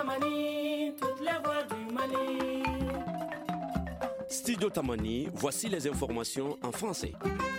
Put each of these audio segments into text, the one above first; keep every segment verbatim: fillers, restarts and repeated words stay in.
Tamani, toutes les voix du Mali. Studio Tamani, voici les informations en français.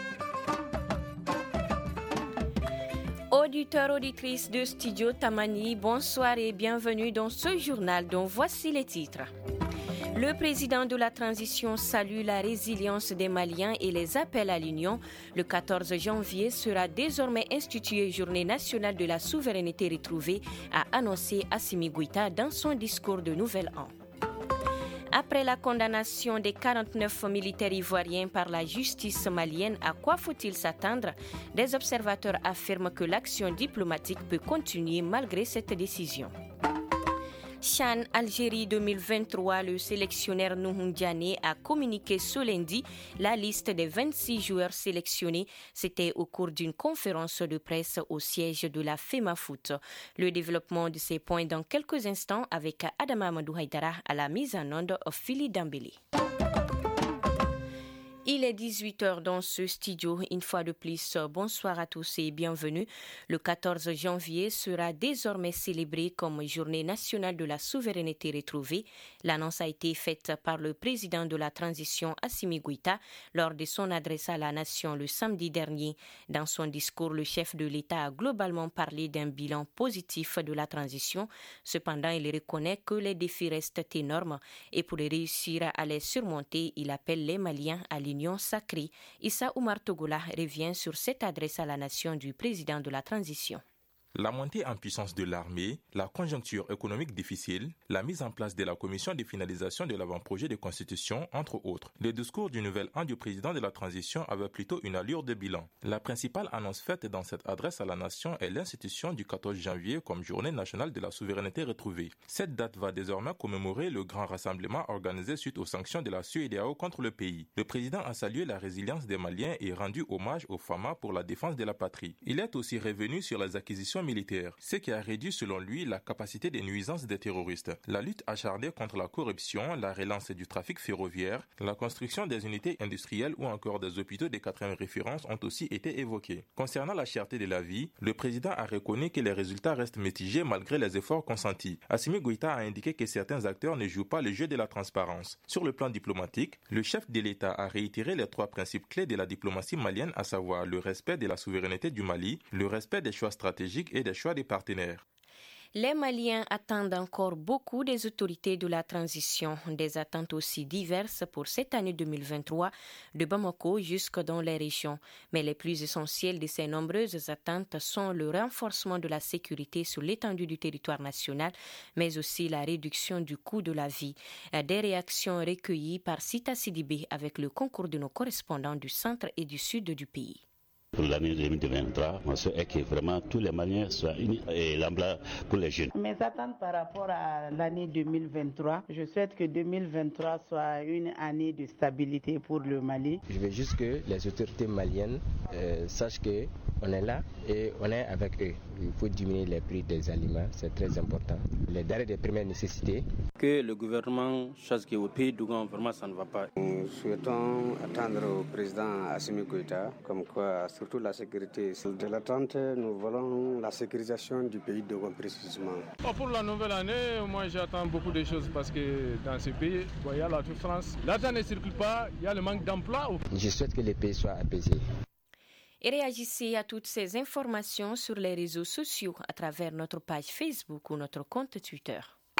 Auditeurs, auditrices de Studio Tamani, bonsoir et bienvenue dans ce journal dont voici les titres. Le président de la transition salue la résilience des Maliens et les appels à l'union. Le quatorze janvier sera désormais instituée Journée nationale de la souveraineté retrouvée, a annoncé Assimi Goïta dans son discours de Nouvel An. Après la condamnation des quarante-neuf militaires ivoiriens par la justice malienne, à quoi faut-il s'attendre? Des observateurs affirment que l'action diplomatique peut continuer malgré cette décision. CHAN Algérie deux mille vingt-trois, le sélectionneur Nouhou Diané a communiqué ce lundi la liste des vingt-six joueurs sélectionnés. C'était au cours d'une conférence de presse au siège de la FEMAFOOT. Le développement de ces points dans quelques instants avec Adama Amadou Haïdara à la mise en onde Philly Dambélé. Il est dix-huit heures dans ce studio. Une fois de plus, bonsoir à tous et bienvenue. Le quatorze janvier sera désormais célébré comme Journée nationale de la souveraineté retrouvée. L'annonce a été faite par le président de la transition Assimi Goïta lors de son adresse à la nation le samedi dernier. Dans son discours, le chef de l'État a globalement parlé d'un bilan positif de la transition. Cependant, il reconnaît que les défis restent énormes et pour réussir à les surmonter, il appelle les Maliens à l'union sacrée. Issa Oumar Togola revient sur cette adresse à la nation du président de la transition. La montée en puissance de l'armée, la conjoncture économique difficile, la mise en place de la commission de finalisation de l'avant-projet de constitution, entre autres. Le discours du nouvel an du président de la transition avait plutôt une allure de bilan. La principale annonce faite dans cette adresse à la nation est l'institution du quatorze janvier comme journée nationale de la souveraineté retrouvée. Cette date va désormais commémorer le grand rassemblement organisé suite aux sanctions de la CEDEAO contre le pays. Le président a salué la résilience des Maliens et rendu hommage aux F A M A pour la défense de la patrie. Il est aussi revenu sur les acquisitions militaire, ce qui a réduit selon lui la capacité des nuisances des terroristes. La lutte acharnée contre la corruption, la relance du trafic ferroviaire, la construction des unités industrielles ou encore des hôpitaux de quatrième référence ont aussi été évoqués. Concernant la cherté de la vie, le président a reconnu que les résultats restent mitigés malgré les efforts consentis. Assimi Goïta a indiqué que certains acteurs ne jouent pas le jeu de la transparence. Sur le plan diplomatique, le chef de l'État a réitéré les trois principes clés de la diplomatie malienne, à savoir le respect de la souveraineté du Mali, le respect des choix stratégiques et des choix des partenaires. Les Maliens attendent encore beaucoup des autorités de la transition, des attentes aussi diverses pour cette année deux mille vingt-trois, de Bamako jusque dans les régions. Mais les plus essentielles de ces nombreuses attentes sont le renforcement de la sécurité sur l'étendue du territoire national, mais aussi la réduction du coût de la vie. Des réactions recueillies par Sita Sidibé avec le concours de nos correspondants du centre et du sud du pays. Pour l'année deux mille vingt-trois, mon souhait est que vraiment tous les Maliens soient unis et l'emploi pour les jeunes. Mes attentes par rapport à l'année deux mille vingt-trois, je souhaite que deux mille vingt-trois soit une année de stabilité pour le Mali. Je veux juste que les autorités maliennes euh, sachent qu'on est là et on est avec eux. Il faut diminuer les prix des aliments, c'est très important. Les denrées de première nécessité. Que le gouvernement sache qu'au pays d'Ougan, vraiment ça ne va pas. Nous souhaitons attendre au président Assimi Goïta, comme quoi surtout la sécurité. De l'attente, nous voulons la sécurisation du pays d'Ougan précisément. Oh, pour la nouvelle année, moi j'attends beaucoup de choses parce que dans ce pays, bon, il y a la souffrance. L'argent ne circule pas, il y a le manque d'emploi. Je souhaite que le pays soit apaisé. Et réagissez à toutes ces informations sur les réseaux sociaux à travers notre page Facebook ou notre compte Twitter.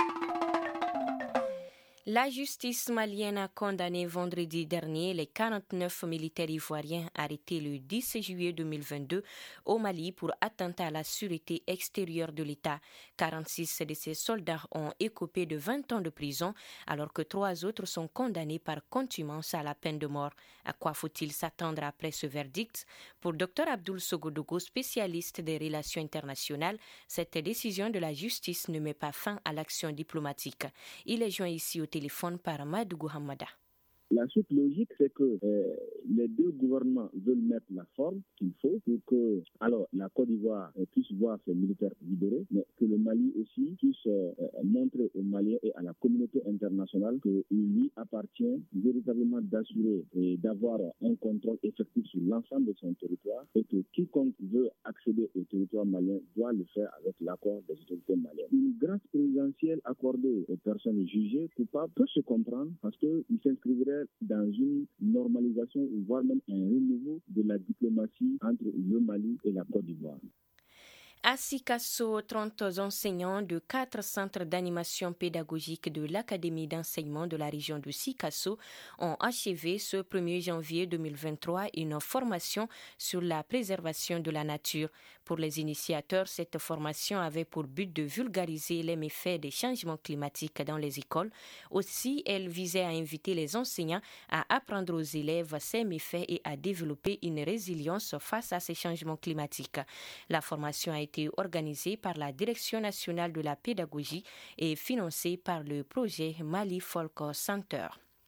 La justice malienne a condamné vendredi dernier les quarante-neuf militaires ivoiriens arrêtés le dix juillet deux mille vingt-deux au Mali pour attentat à la sûreté extérieure de l'État. quarante-six de ces soldats ont écopé de vingt ans de prison, alors que trois autres sont condamnés par contumace à la peine de mort. À quoi faut-il s'attendre après ce verdict? Pour Dr Abdoul Sogodogo, spécialiste des relations internationales, cette décision de la justice ne met pas fin à l'action diplomatique. Il est joint ici au téléphone par Madougou Hamada. La suite logique, c'est que euh, les deux gouvernements veulent mettre la forme qu'il faut pour que alors la Côte d'Ivoire euh, puisse voir ses militaires libérés, mais que le Mali aussi puisse euh, montrer aux Maliens et à la communauté internationale qu'il lui appartient véritablement d'assurer et d'avoir un contrôle effectif sur l'ensemble de son territoire et que quiconque veut accéder au territoire malien doit le faire avec l'accord des autorités maliennes. Une grâce présidentielle accordée aux personnes jugées coupables peut se comprendre parce qu'il s'inscrirait dans une normalisation, voire même un renouveau de la diplomatie entre le Mali et la Côte d'Ivoire. À Sikasso, trente enseignants de quatre centres d'animation pédagogique de l'Académie d'enseignement de la région de Sikasso ont achevé ce premier janvier deux mille vingt-trois une formation sur la préservation de la nature. Pour les initiateurs, cette formation avait pour but de vulgariser les méfaits des changements climatiques dans les écoles. Aussi, elle visait à inviter les enseignants à apprendre aux élèves ces méfaits et à développer une résilience face à ces changements climatiques. La formation a été organisée par la Direction nationale de la pédagogie et financée par le projet Mali Folk Center.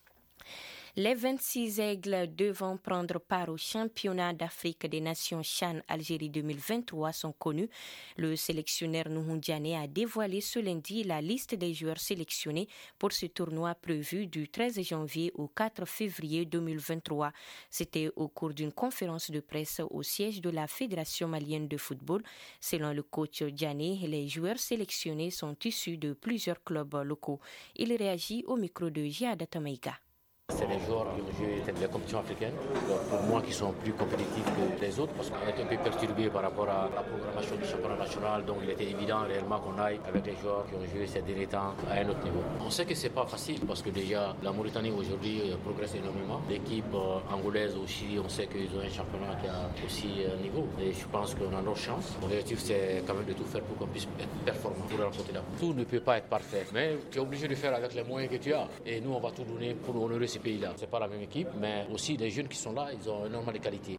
Les vingt-six aigles devant prendre part au championnat d'Afrique des Nations CHAN Algérie deux mille vingt-trois sont connus. Le sélectionneur Nuhun Diané a dévoilé ce lundi la liste des joueurs sélectionnés pour ce tournoi prévu du treize janvier au quatre février deux mille vingt-trois. C'était au cours d'une conférence de presse au siège de la Fédération malienne de football. Selon le coach Diané, les joueurs sélectionnés sont issus de plusieurs clubs locaux. Il réagit au micro de Giada Tamaïga. C'est les joueurs qui ont joué les compétitions africaines, pour moi qui sont plus compétitifs que les autres, parce qu'on est un peu perturbé par rapport à la programmation du championnat national, donc il était évident réellement qu'on aille avec les joueurs qui ont joué ces derniers temps à un autre niveau. On sait que c'est pas facile, parce que déjà la Mauritanie aujourd'hui progresse énormément. L'équipe angolaise aussi, on sait qu'ils ont un championnat qui a aussi un niveau, et je pense qu'on a nos chances. Mon objectif c'est quand même de tout faire pour qu'on puisse être performant pour remporter là. Tout ne peut pas être parfait, mais tu es obligé de faire avec les moyens que tu as, et nous on va tout donner pour honorer ces pays-là. C'est pas la même équipe, mais aussi les jeunes qui sont là, ils ont énormément de qualité.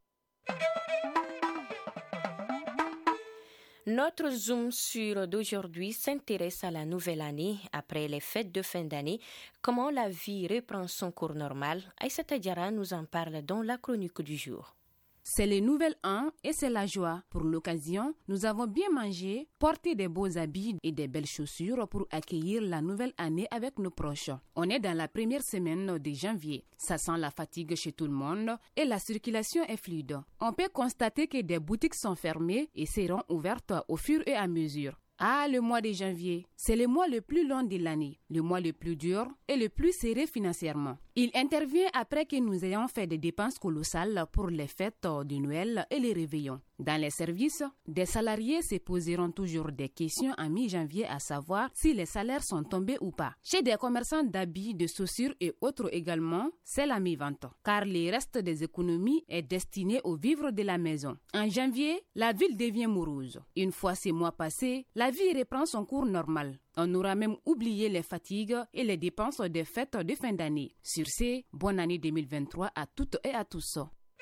Notre Zoom sur d'aujourd'hui s'intéresse à la nouvelle année. Après les fêtes de fin d'année, comment la vie reprend son cours normal? Aïssata Diarra nous en parle dans la chronique du jour. C'est le nouvel an et c'est la joie. Pour l'occasion, nous avons bien mangé, porté des beaux habits et des belles chaussures pour accueillir la nouvelle année avec nos proches. On est dans la première semaine de janvier. Ça sent la fatigue chez tout le monde et la circulation est fluide. On peut constater que des boutiques sont fermées et seront ouvertes au fur et à mesure. Ah, le mois de janvier, c'est le mois le plus long de l'année, le mois le plus dur et le plus serré financièrement. Il intervient après que nous ayons fait des dépenses colossales pour les fêtes de Noël et les réveillons. Dans les services, des salariés se poseront toujours des questions en mi-janvier à savoir si les salaires sont tombés ou pas. Chez des commerçants d'habits, de chaussures et autres également, c'est la mi-vente, car le reste des économies est destiné au vivre de la maison. En janvier, la ville devient morose. Une fois ces mois passés, la vie reprend son cours normal. On aura même oublié les fatigues et les dépenses des fêtes de fin d'année. Sur ce, bonne année deux mille vingt-trois à toutes et à tous.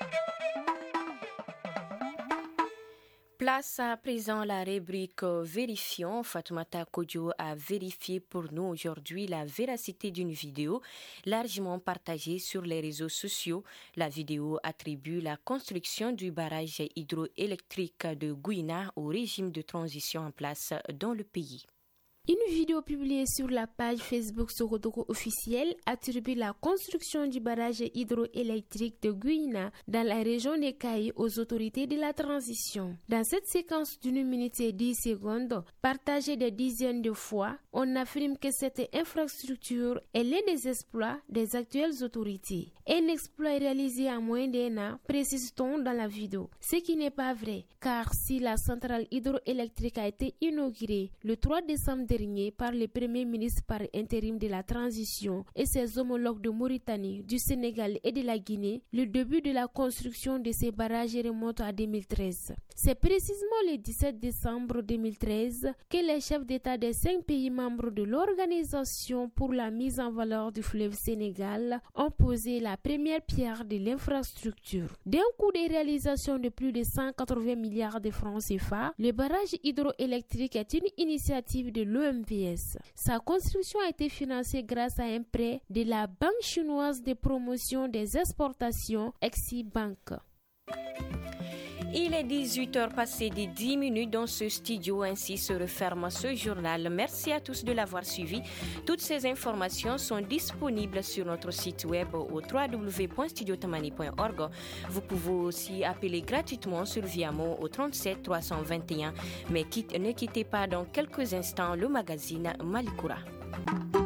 Place à présent la rubrique Vérifions. Fatoumata Kodjo a vérifié pour nous aujourd'hui la véracité d'une vidéo largement partagée sur les réseaux sociaux. La vidéo attribue la construction du barrage hydroélectrique de Gouina au régime de transition en place dans le pays. Une vidéo publiée sur la page Facebook Sokodoko officielle attribue la construction du barrage hydroélectrique de Gouina dans la région des Cailles aux autorités de la transition. Dans cette séquence d'une minute et dix secondes, partagée des dizaines de fois, on affirme que cette infrastructure est l'un des exploits des actuelles autorités. Un exploit réalisé en moins d'un an, précise-t-on dans la vidéo. Ce qui n'est pas vrai, car si la centrale hydroélectrique a été inaugurée le trois décembre dernier par le premier ministre par intérim de la transition et ses homologues de Mauritanie, du Sénégal et de la Guinée, le début de la construction de ces barrages remonte à deux mille treize. C'est précisément le dix-sept décembre deux mille treize que les chefs d'État des cinq pays membres de l'Organisation pour la mise en valeur du fleuve Sénégal ont posé la première pierre de l'infrastructure. D'un coût de réalisation de plus de cent quatre-vingts milliards de francs C F A, le barrage hydroélectrique est une initiative de l'O l'O M V S. Sa construction a été financée grâce à un prêt de la Banque chinoise de promotion des exportations, Exim-Bank. Il est dix-huit heures passées de dix minutes dans ce studio, ainsi se referme ce journal. Merci à tous de l'avoir suivi. Toutes ces informations sont disponibles sur notre site web au w w w point studio tamani point org. Vous pouvez aussi appeler gratuitement sur Viamo au trente-sept trois cent vingt et un. Mais quitte, ne quittez pas dans quelques instants le magazine Malikoura.